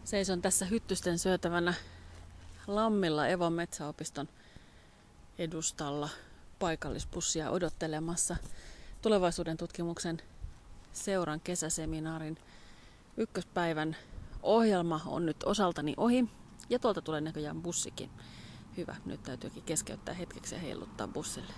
Seison tässä hyttysten syötävänä Lammilla Evon metsäopiston edustalla paikallisbussia odottelemassa. Tulevaisuuden tutkimuksen seuran kesäseminaarin ykköspäivän ohjelma on nyt osaltani ohi ja tuolta tulee näköjään bussikin. Hyvä, nyt täytyykin keskeyttää hetkeksi ja heiluttaa bussille.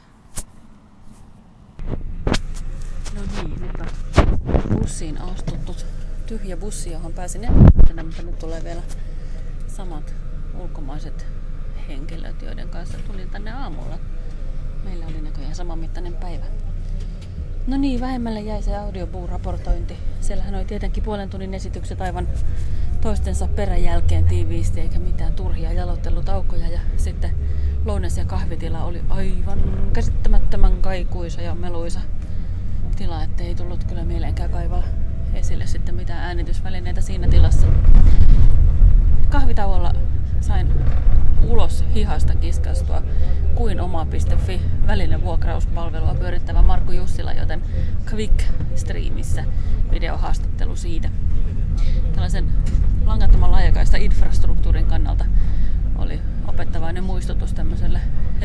No niin, nyt on bussiin astuttu tyhjä bussi, johon pääsin ensimmäisenä, mutta nyt tulee vielä samat ulkomaiset henkilöt, joiden kanssa tulin tänne aamulla. Meillä oli näköjään samanmittainen päivä. No niin, vähemmälle jäi se audiobook-raportointi. Siellähän oli tietenkin puolen tunnin esitykset aivan toistensa peräjälkeen tiiviisti, eikä mitään turhia jalottelutaukoja. Ja sitten lounas- ja kahvitila oli aivan käsittämättömän kaikuisa ja meluisa tila, ettei tullut kyllä mieleenkään kaivaa esille sitten mitään äänitysvälineitä siinä tilassa. Kahvitauolla sain ulos hihasta kiskastua kuin oma.fi välinevuokrauspalvelua pyörittävä Markku Jussila, joten Quick Streamissä videohaastattelu siitä. Tällaisen langattoman laajakaista infrastruktuurin kannalta oli opettavainen muistutus tämmöiselle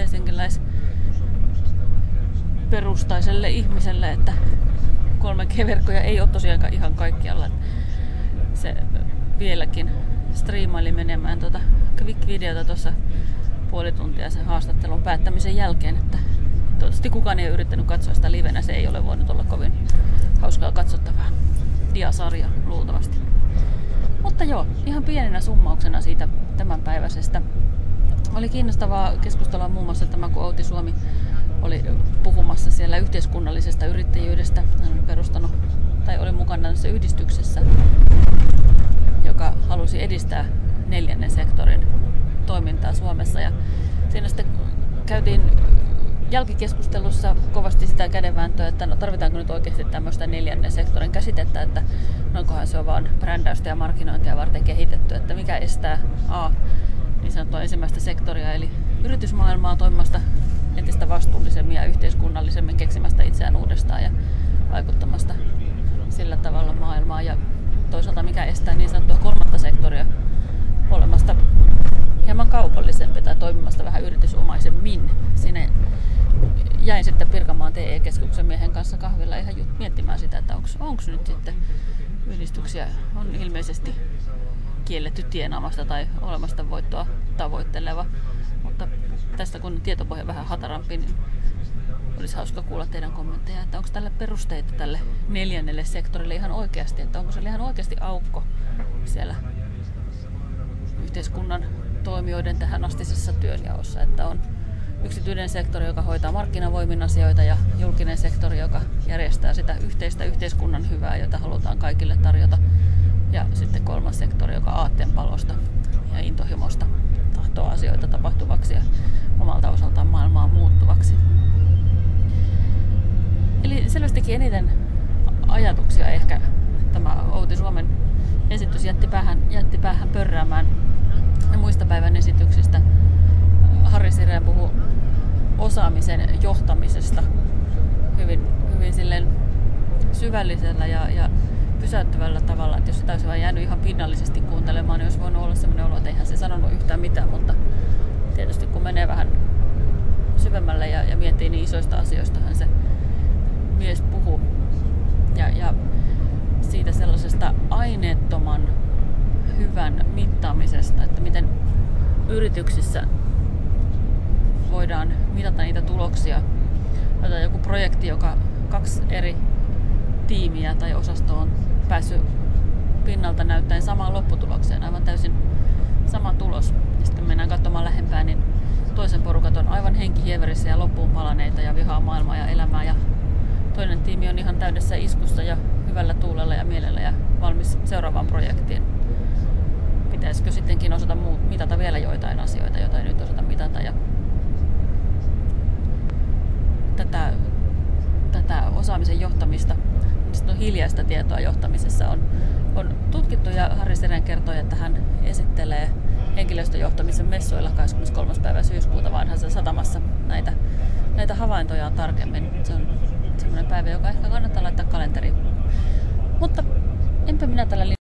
helsinkiläisperustaiselle ihmiselle, että 3G-verkkoja ei ole tosiaankaan ihan kaikkialla. Se vieläkin striimaili menemään Quick-videota tuossa puoli tuntia sen haastattelun päättämisen jälkeen, että toivottavasti kukaan ei ole yrittänyt katsoa sitä livenä. Se ei ole voinut olla kovin hauskaa katsottavaa diasarja luultavasti. Mutta joo, ihan pienenä summauksena siitä tämänpäiväisestä. Oli kiinnostavaa keskustella muun muassa tämä, kun Outi Suomi oli puhumassa siellä yhteiskunnallisesta yrittäjyydestä. Hän oli perustanut tai oli mukana tässä yhdistyksessä, joka halusi edistää neljännen sektorin toimintaa Suomessa. Ja siinä sitten käytiin jälkikeskustelussa kovasti sitä kädenvääntöä, että no, tarvitaanko nyt oikeasti tämmöistä neljännen sektorin käsitettä, että noinkohan se on vaan brändäystä ja markkinointia varten kehitetty, että mikä estää niin sanottua ensimmäistä sektoria, eli yritysmaailmaa toimimasta entistä vastuullisemmin ja yhteiskunnallisemmin, keksimästä itseään uudestaan ja vaikuttamasta sillä tavalla maailmaan. Ja toisaalta mikä estää niin sanottua kolmatta sektoria olemasta hieman kaupallisempi tai toimimasta vähän yritysomaisemmin. Siinä jäin sitten Pirkanmaan TE-keskuksen miehen kanssa kahvilla ihan miettimään sitä, että onko nyt sitten yhdistyksiä on ilmeisesti kielletty tienaamasta tai olemasta voittoa tavoitteleva. Mutta tästä kun tietopohja vähän hatarampi, niin olisi hauska kuulla teidän kommentteja, että onko tälle perusteita tälle neljännelle sektorille ihan oikeasti, että onko se ihan oikeasti aukko siellä yhteiskunnan toimijoiden tähän astisessa työnjaossa, että on yksityinen sektori, joka hoitaa markkinavoimin asioita ja julkinen sektori, joka järjestää sitä yhteistä yhteiskunnan hyvää, jota halutaan kaikille tarjota. Ja sitten kolmas sektori, joka aatteenpalosta ja intohimosta tahtoo asioita tapahtuvaksi ja omalta osaltaan maailmaa muuttuvaksi. Eli selvästikin eniten ajatuksia ehkä tämä Outi Suomen esitys jätti päähän pörräämään ja muista päivän esityksistä. Harri Sireen puhui osaamisen johtamisesta hyvin silleen syvällisellä ja pysäyttävällä tavalla, että jos sitä olisi vain jäänyt ihan pinnallisesti kuuntelemaan, niin olisi voinut olla sellainen olo, että eihän se sanonut yhtään mitään, mutta tietysti kun menee vähän syvemmälle ja miettii niin isoista asioistahan se mies puhuu ja siitä sellaisesta aineettoman hyvän mittaamisesta, että miten yrityksissä voidaan mitata niitä tuloksia. Otetaan joku projekti, joka 2 eri tiimiä tai osasto on päässyt pinnalta näyttäen samaan lopputulokseen, aivan täysin sama tulos. Ja sitten kun mennään katsomaan lähempää, niin toisen porukat on aivan henkihieverissä ja loppuun palaneita ja vihaa maailmaa ja elämää. Ja toinen tiimi on ihan täydessä iskussa ja hyvällä tuulella ja mielellä ja valmis seuraavaan projektiin. Pitäisikö sittenkin osata mitata vielä joitain asioita, joita ei nyt osata mitata. Ja tätä osaamisen johtamista, on hiljaista tietoa johtamisessa on tutkittu ja Harri Sirén kertoi, että hän esittelee henkilöstöjohtamisen messuilla 23. päivä syyskuuta Vanhassa Satamassa näitä havaintojaan tarkemmin. Se on semmoinen päivä, joka ehkä kannattaa laittaa kalenteriin. Mutta enpä minä tällä